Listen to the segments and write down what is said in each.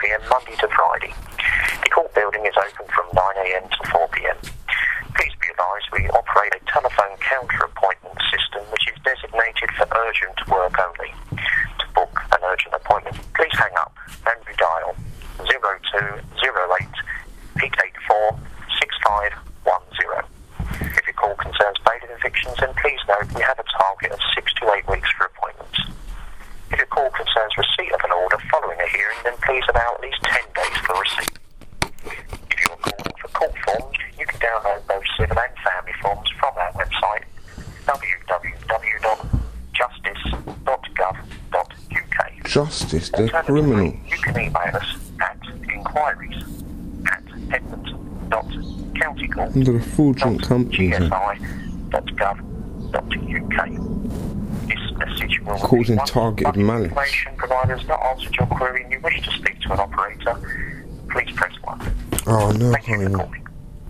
p.m. Monday to Friday. The court building is open from 9 a.m. to 4 p.m. Please be advised we operate a telephone counter appointment system which is designated for urgent work only. To book an urgent appointment, please hang up and redial 0208 884 6510. If your call concerns bailiff evictions, then please note we have a target of 6 to 8 weeks for appointments. If your call concerns receipt of an order following a hearing, then please allow at least 10 days for receipt. If you are calling for court forms, you can download both civil and family forms from our website, www.justice.gov.uk. Justice, they're criminals. You can email us at inquiries@edmonton.countycourt.gsi.gov.uk. Under a fraudulent company. This message will causing repeat targeted once malice. information provider has not answered your query and you wish to speak to an operator, please press 1. Oh no, Thank you for calling.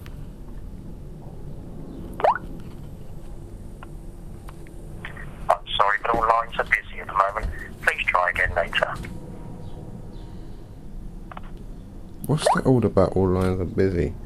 I'm sorry, but all lines are busy at the moment. Please try again later. What's that all about? All lines are busy.